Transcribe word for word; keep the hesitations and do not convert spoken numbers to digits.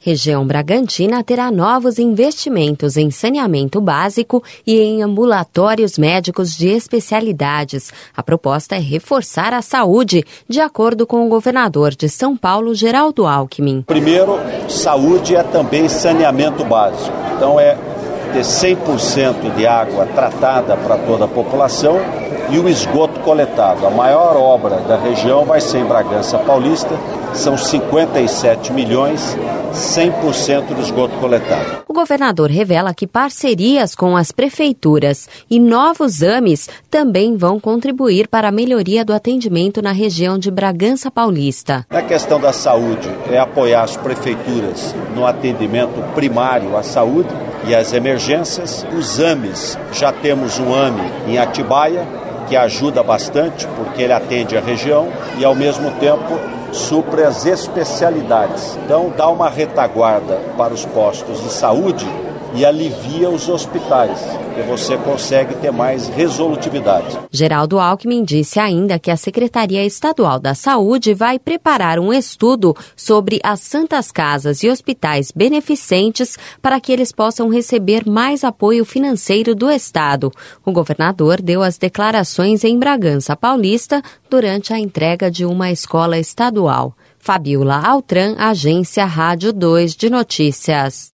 Região Bragantina terá novos investimentos em saneamento básico e em ambulatórios médicos de especialidades. A proposta é reforçar a saúde, de acordo com o governador de São Paulo, Geraldo Alckmin. Primeiro, saúde é também saneamento básico. Então é ter cem por cento de água tratada para toda a população e o esgoto coletado. A maior obra da região vai ser em Bragança Paulista, são cinquenta e sete milhões, cem por cento do esgoto coletado. O governador revela que parcerias com as prefeituras e novos A M Is também vão contribuir para a melhoria do atendimento na região de Bragança Paulista. Na questão da saúde, é apoiar as prefeituras no atendimento primário à saúde e às emergências. Os A M Is, já temos um A M I em Atibaia, que ajuda bastante, porque ele atende a região e, ao mesmo tempo, supre as especialidades. Então, dá uma retaguarda para os postos de saúde e alivia os hospitais, que você consegue ter mais resolutividade. Geraldo Alckmin disse ainda que a Secretaria Estadual da Saúde vai preparar um estudo sobre as santas casas e hospitais beneficentes para que eles possam receber mais apoio financeiro do Estado. O governador deu as declarações em Bragança Paulista durante a entrega de uma escola estadual. Fabiola Altran, Agência Rádio dois de Notícias.